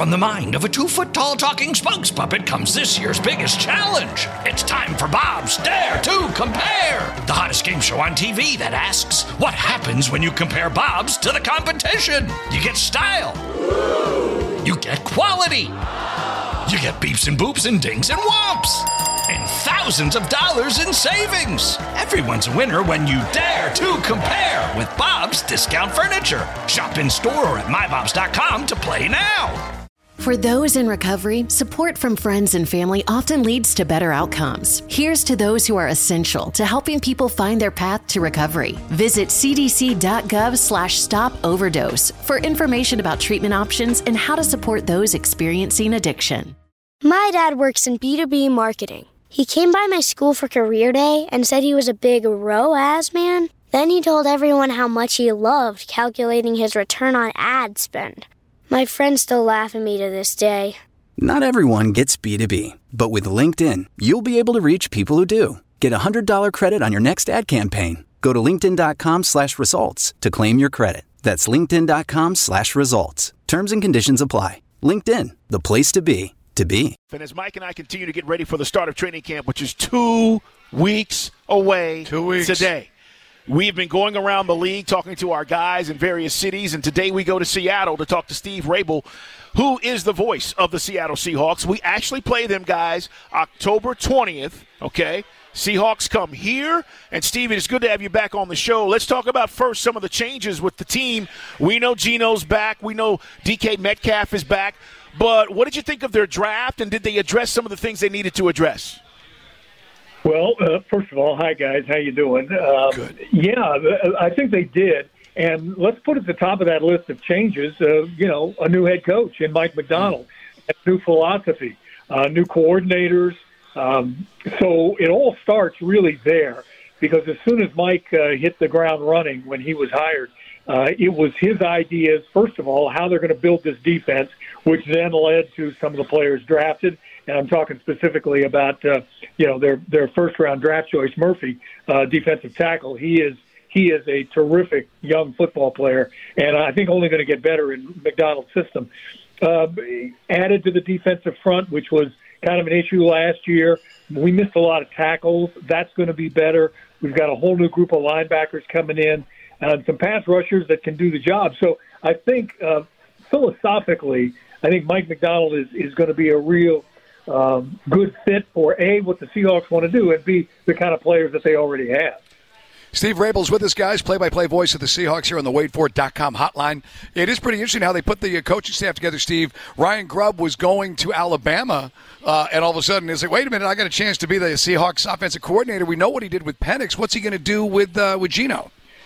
From the mind of a 2-foot-tall talking spokes puppet comes this year's biggest challenge. It's time for Bob's Dare to Compare, the hottest game show on TV that asks, what happens when you compare Bob's to the competition? You get style. You get quality. You get beeps and boops and dings and whomps. And thousands of dollars in savings. Everyone's a winner when you dare to compare with Bob's Discount Furniture. Shop in store or at mybobs.com to play now. For those in recovery, support from friends and family often leads to better outcomes. Here's to those who are essential to helping people find their path to recovery. Visit cdc.gov/stop overdose for information about treatment options and how to support those experiencing addiction. My dad works in B2B marketing. He came by my school for career day and said he was a big ROAS man. Then he told everyone how much he loved calculating his return on ad spend. My friends still laugh at me to this day. Not everyone gets B2B, but with LinkedIn, you'll be able to reach people who do. Get a $100 credit on your next ad campaign. Go to linkedin.com/results to claim your credit. That's linkedin.com/results. Terms and conditions apply. LinkedIn, the place to be, to be. And as Mike and I continue to get ready for the start of training camp, which is 2 weeks away 2 weeks today, we've been going around the league talking to our guys in various cities, and today we go to Seattle to talk to Steve Rabel, who is the voice of the Seattle Seahawks. We actually play them, guys, October 20th, okay? Seahawks come here, and Steve, it is good to have you back on the show. Let's talk about first some of the changes with the team. We know Geno's back. We know DK Metcalf is back. But what did you think of their draft, and did they address some of the things they needed to address? Well, first of all, hi, guys. How you doing? Good. Yeah, I think they did. And let's put at the top of that list of changes, a new head coach in Mike Macdonald, a new philosophy, new coordinators. So it all starts really there because as soon as Mike hit the ground running when he was hired, it was his ideas, first of all, how they're going to build this defense, which then led to some of the players drafted. And I'm talking specifically about, their first-round draft choice, Murphy, defensive tackle. He is a terrific young football player, and I think only going to get better in Macdonald's system. Added to the defensive front, which was kind of an issue last year. We missed a lot of tackles. That's going to be better. We've got a whole new group of linebackers coming in and some pass rushers that can do the job. So I think philosophically, I think Mike Macdonald is going to be a real good fit for, A, what the Seahawks want to do, and B, the kind of players that they already have. Steve Rabel's with us, guys, play-by-play voice of the Seahawks here on the WadeFord.com hotline. It is pretty interesting how they put the coaching staff together, Steve. Ryan Grubb was going to Alabama, and all of a sudden it's like, wait a minute, I got a chance to be the Seahawks offensive coordinator. We know what he did with Penix. What's he going to do with Geno?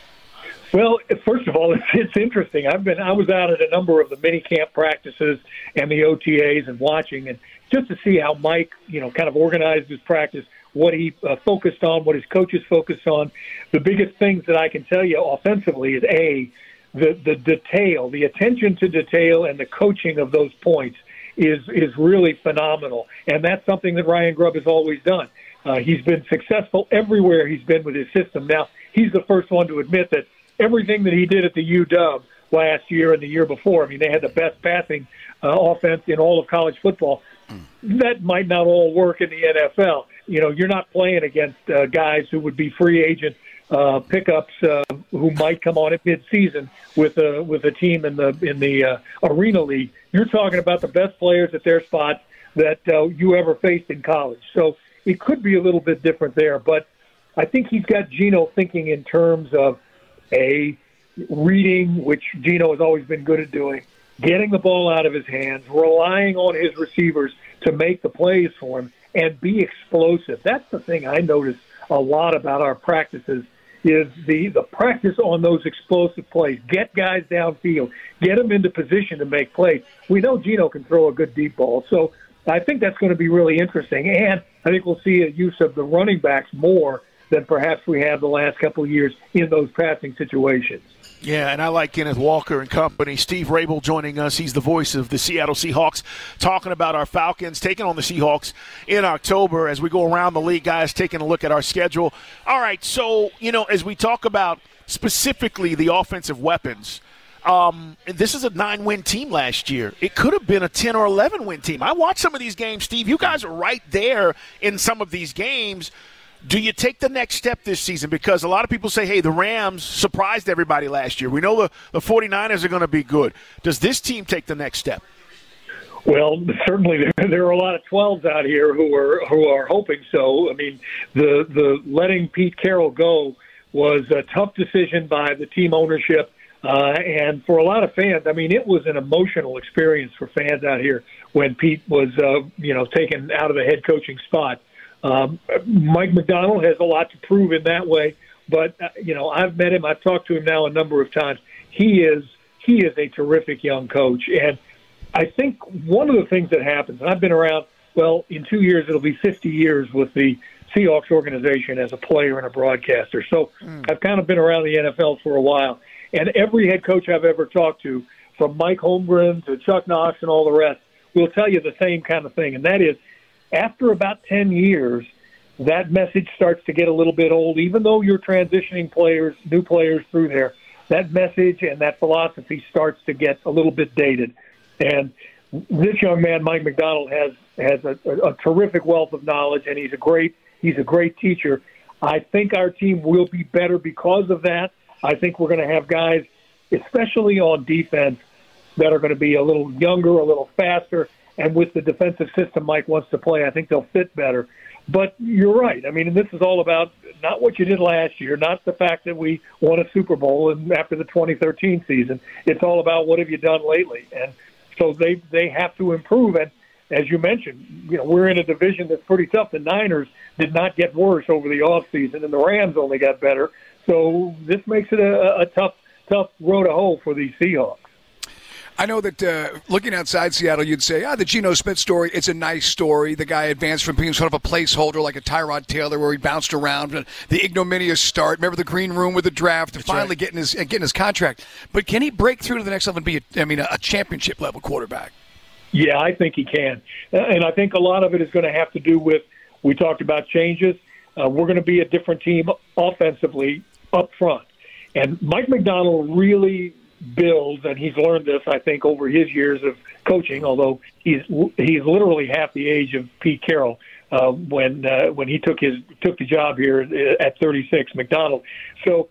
Well, first of all, it's interesting. I was out at a number of the mini camp practices and the OTAs and watching, and just to see how Mike, kind of organized his practice, what he focused on, what his coaches focused on. The biggest things that I can tell you offensively is, A, the detail, the attention to detail and the coaching of those points is really phenomenal. And that's something that Ryan Grubb has always done. He's been successful everywhere he's been with his system. Now, he's the first one to admit that everything that he did at the UW last year and the year before, they had the best passing offense in all of college football. That might not all work in the NFL. You're not playing against guys who would be free agent pickups who might come on at midseason with a team in the Arena League. You're talking about the best players at their spots that you ever faced in college. So it could be a little bit different there. But I think he's got Geno thinking in terms of, A, reading, which Geno has always been good at doing, getting the ball out of his hands, relying on his receivers to make the plays for him, and be explosive. That's the thing I notice a lot about our practices is the practice on those explosive plays. Get guys downfield. Get them into position to make plays. We know Geno can throw a good deep ball, so I think that's going to be really interesting. And I think we'll see a use of the running backs more than perhaps we have the last couple of years in those passing situations. Yeah, and I like Kenneth Walker and company. Steve Rabel joining us. He's the voice of the Seattle Seahawks, talking about our Falcons taking on the Seahawks in October as we go around the league, guys, taking a look at our schedule. All right, so, as we talk about specifically the offensive weapons, this is a 9-win team last year. It could have been a 10 or 11-win team. I watched some of these games, Steve. You guys are right there in some of these games. Do you take the next step this season? Because a lot of people say, hey, the Rams surprised everybody last year. We know the 49ers are going to be good. Does this team take the next step? Well, certainly there are a lot of 12s out here who are hoping so. I mean, the letting Pete Carroll go was a tough decision by the team ownership, and for a lot of fans, I mean, it was an emotional experience for fans out here when Pete was, taken out of the head coaching spot. Mike Macdonald has a lot to prove in that way, but I've met him. I've talked to him now a number of times. He is a terrific young coach, and I think one of the things that happens, and I've been around, in 2 years it'll be 50 years with the Seahawks organization as a player and a broadcaster. So I've kind of been around the NFL for a while. And every head coach I've ever talked to, from Mike Holmgren to Chuck Knox and all the rest, will tell you the same kind of thing. And that is, after about 10 years, that message starts to get a little bit old. Even though you're transitioning new players through there, that message and that philosophy starts to get a little bit dated. And this young man, Mike Macdonald, has a terrific wealth of knowledge, and he's a great teacher. I think our team will be better because of that. I think we're going to have guys, especially on defense, that are going to be a little younger, a little faster, and with the defensive system Mike wants to play, I think they'll fit better. But you're right. I mean, this is all about not what you did last year, not the fact that we won a Super Bowl after the 2013 season. It's all about what have you done lately. And so they have to improve. And as you mentioned, we're in a division that's pretty tough. The Niners did not get worse over the offseason, and the Rams only got better. So this makes it a tough road to hoe for the Seahawks. I know that looking outside Seattle, you'd say, the Geno Smith story, it's a nice story. The guy advanced from being sort of a placeholder like a Tyrod Taylor where he bounced around, the ignominious start. Remember the green room with the draft and finally getting his contract. But can he break through to the next level and be a championship-level quarterback? Yeah, I think he can. And I think a lot of it is going to have to do with, we talked about changes. We're going to be a different team offensively up front. And Mike Macdonald really builds, and he's learned this, I think, over his years of coaching, although he's literally half the age of Pete Carroll when he took the job here at 36, Macdonald. So,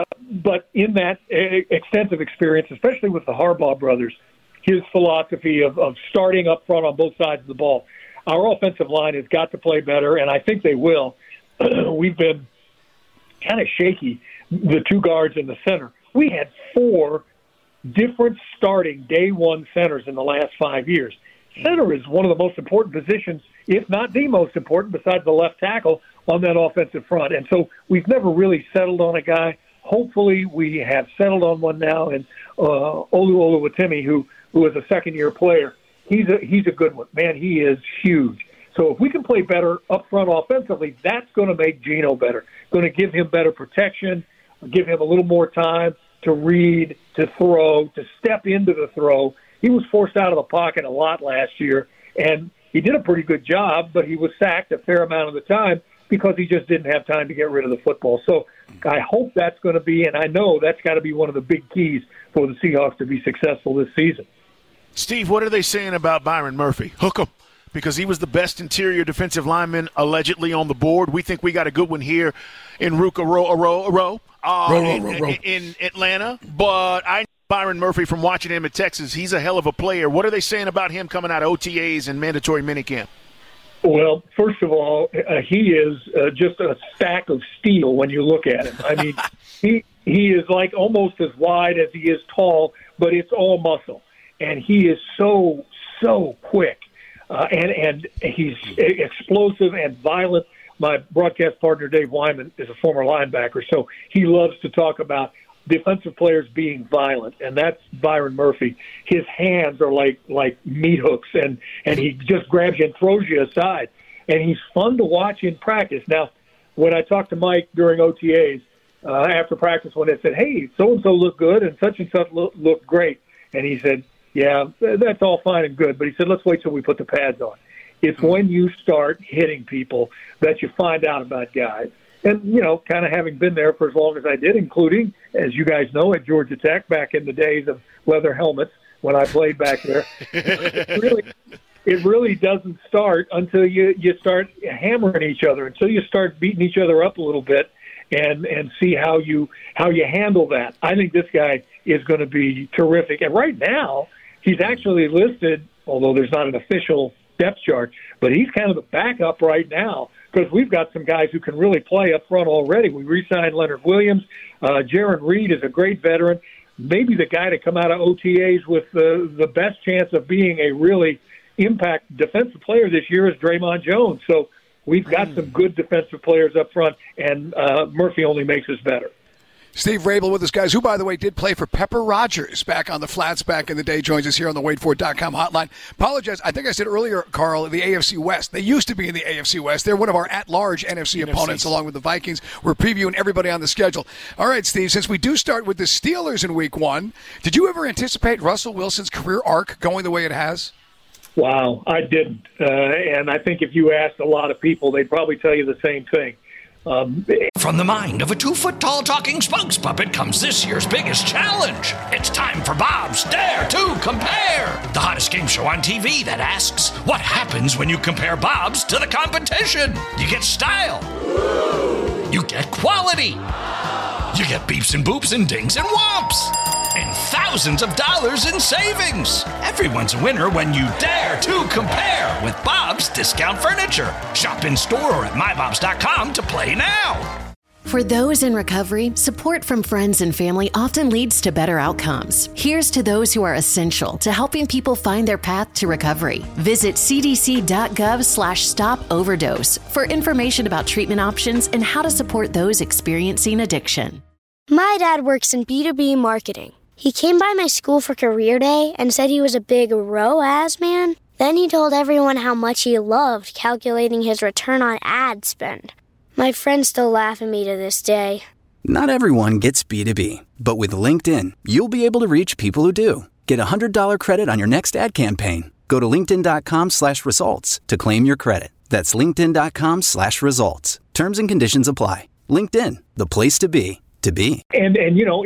but in that extensive experience, especially with the Harbaugh brothers, his philosophy of starting up front on both sides of the ball, our offensive line has got to play better, and I think they will. We've been kind of shaky, the two guards in the center. We had 4 different starting day one centers in the last 5 years. Center is one of the most important positions, if not the most important, besides the left tackle on that offensive front. And so we've never really settled on a guy. Hopefully we have settled on one now, and Olu Oluwatimi, who is a second-year player, he's a good one. Man, he is huge. So if we can play better up front offensively, that's going to make Geno better. Going to give him better protection, give him a little more time to read, to throw, to step into the throw. He was forced out of the pocket a lot last year, and he did a pretty good job, but he was sacked a fair amount of the time because he just didn't have time to get rid of the football. So I hope that's going to be, and I know that's got to be one of the big keys for the Seahawks to be successful this season. Steve, what are they saying about Byron Murphy? Hook him, because he was the best interior defensive lineman allegedly on the board. We think we got a good one here in Ruka in Atlanta. But I know Byron Murphy from watching him at Texas. He's a hell of a player. What are they saying about him coming out of OTAs and mandatory minicamp? Well, first of all, he is just a stack of steel when you look at him. I mean, he is like almost as wide as he is tall, but it's all muscle. And he is so quick. And he's explosive and violent. My broadcast partner, Dave Wyman, is a former linebacker, so he loves to talk about defensive players being violent, and that's Byron Murphy. His hands are like meat hooks, and he just grabs you and throws you aside. And he's fun to watch in practice. Now, when I talked to Mike during OTAs, after practice, when they said, hey, so-and-so looked good and such looked great, and he said, yeah, that's all fine and good. But he said, let's wait till we put the pads on. It's when you start hitting people that you find out about guys. And, kind of having been there for as long as I did, including, as you guys know, at Georgia Tech back in the days of leather helmets when I played back there, it really doesn't start until you start hammering each other, until you start beating each other up a little bit and see how you handle that. I think this guy is going to be terrific. And right now, he's actually listed, although there's not an official depth chart, but he's kind of the backup right now because we've got some guys who can really play up front already. We re-signed Leonard Williams. Jaron Reed is a great veteran. Maybe the guy to come out of OTAs with the best chance of being a really impact defensive player this year is Draymond Jones. So we've got some good defensive players up front, and Murphy only makes us better. Steve Rabel with us, guys, who, by the way, did play for Pepper Rogers back on the flats back in the day, joins us here on the WadeFord.com hotline. Apologize. I think I said earlier, Carl, the AFC West. They used to be in the AFC West. They're one of our at-large NFC opponents, along with the Vikings. We're previewing everybody on the schedule. All right, Steve, since we do start with the Steelers in Week 1, did you ever anticipate Russell Wilson's career arc going the way it has? Wow, I didn't. And I think if you asked a lot of people, they'd probably tell you the same thing. From the mind of a 2-foot-tall talking spokes puppet comes this year's biggest challenge. It's time for Bob's Dare to Compare, the hottest game show on TV that asks, what happens when you compare Bob's to the competition? You get style. You get quality. You get beeps and boops and dings and whomps. And thousands of dollars in savings. Everyone's a winner when you dare to compare with Bob's Discount Furniture. Shop in store or at mybobs.com to play now. For those in recovery, support from friends and family often leads to better outcomes. Here's to those who are essential to helping people find their path to recovery. Visit cdc.gov/stop overdose for information about treatment options and how to support those experiencing addiction. My dad works in B2B marketing. He came by my school for career day and said he was a big ROAS man. Then he told everyone how much he loved calculating his return on ad spend. My friends still laugh at me to this day. Not everyone gets B2B, but with LinkedIn, you'll be able to reach people who do. Get a $100 credit on your next ad campaign. Go to linkedin.com/results to claim your credit. That's linkedin.com/results. Terms and conditions apply. LinkedIn, the place to be. And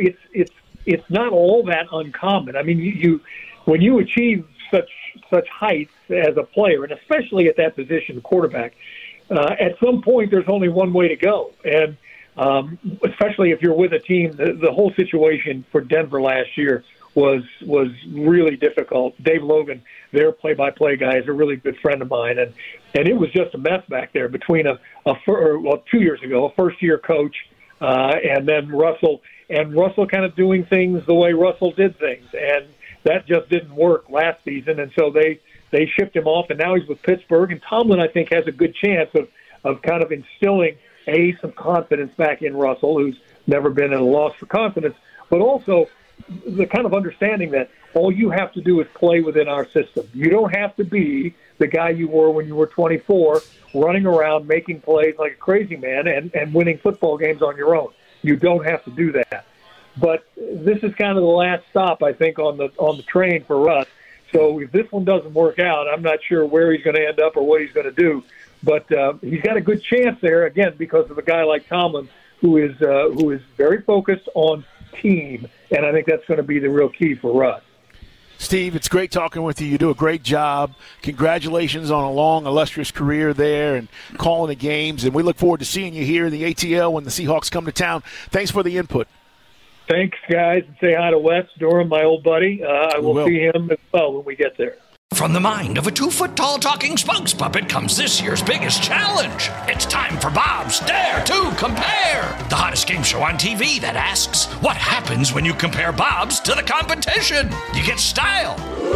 it's not all that uncommon. I mean, you when you achieve such heights as a player, and especially at that position, quarterback, at some point there's only one way to go. And especially if you're with a team, the whole situation for Denver last year was really difficult. Dave Logan, their play-by-play guy, is a really good friend of mine, and it was just a mess back there between 2 years ago, a first-year coach. And then Russell kind of doing things the way Russell did things. And that just didn't work last season. And so they shipped him off, and now he's with Pittsburgh. And Tomlin, I think, has a good chance of kind of instilling, some confidence back in Russell, who's never been at a loss for confidence, but also the kind of understanding that all you have to do is play within our system. You don't have to be the guy you were when you were 24, running around making plays like a crazy man and winning football games on your own. You don't have to do that. But this is kind of the last stop, I think, on the train for Russ. So if this one doesn't work out, I'm not sure where he's going to end up or what he's going to do. But he's got a good chance there, again, because of a guy like Tomlin who is very focused on team, and I think that's going to be the real key for Russ. Steve, it's great talking with you. You do a great job. Congratulations on a long, illustrious career there and calling the games. And we look forward to seeing you here in the ATL when the Seahawks come to town. Thanks for the input. Thanks, guys. And say hi to Wes Durham, my old buddy. I will see him as well when we get there. From the mind of a 2-foot-tall talking spokes puppet comes this year's biggest challenge. It's time for Bob's Dare to Compare, the hottest game show on TV that asks, what happens when you compare Bob's to the competition? You get style.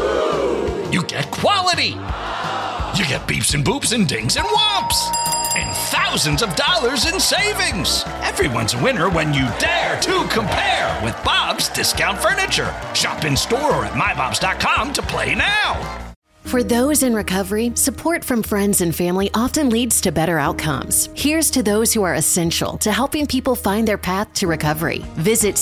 You get quality. You get beeps and boops and dings and whomps. And thousands of dollars in savings. Everyone's a winner when you dare to compare with Bob's Discount Furniture. Shop in store or at mybobs.com to play now. For those in recovery, support from friends and family often leads to better outcomes. Here's to those who are essential to helping people find their path to recovery. Visit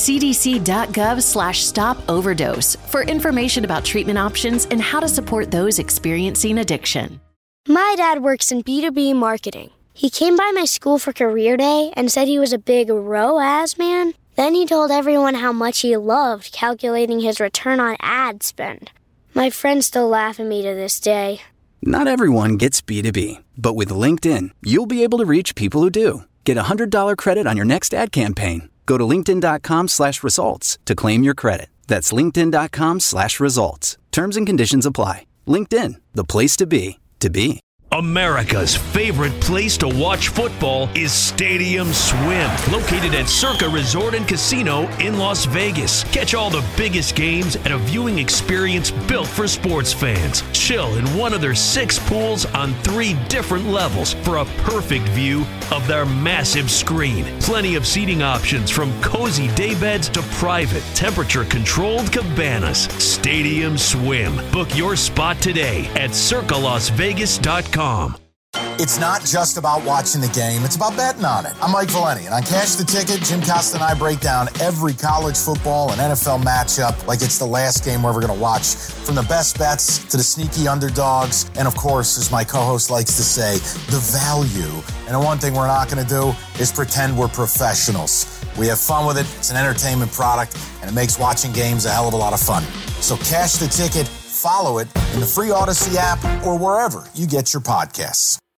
cdc.gov/stop overdose for information about treatment options and how to support those experiencing addiction. My dad works in B2B marketing. He came by my school for career day and said he was a big ROAS man. Then he told everyone how much he loved calculating his return on ad spend. My friends still laugh at me to this day. Not everyone gets B2B, but with LinkedIn, you'll be able to reach people who do. Get a $100 credit on your next ad campaign. Go to linkedin.com/results to claim your credit. That's linkedin.com/results. Terms and conditions apply. LinkedIn, the place to be, to be. America's favorite place to watch football is Stadium Swim, located at Circa Resort and Casino in Las Vegas. Catch all the biggest games at a viewing experience built for sports fans. Chill in one of their 6 pools on 3 different levels for a perfect view of their massive screen. Plenty of seating options from cozy daybeds to private, temperature-controlled cabanas. Stadium Swim. Book your spot today at circalasvegas.com. It's not just about watching the game, it's about betting on it. I'm Mike Valeni, and on Cash the Ticket, Jim Costa and I break down every college football and NFL matchup like it's the last game we're ever going to watch. From the best bets to the sneaky underdogs, and of course, as my co-host likes to say, the value. And the one thing we're not going to do is pretend we're professionals. We have fun with it, it's an entertainment product, and it makes watching games a hell of a lot of fun. So Cash the Ticket, follow it in the free Odyssey app or wherever you get your podcasts.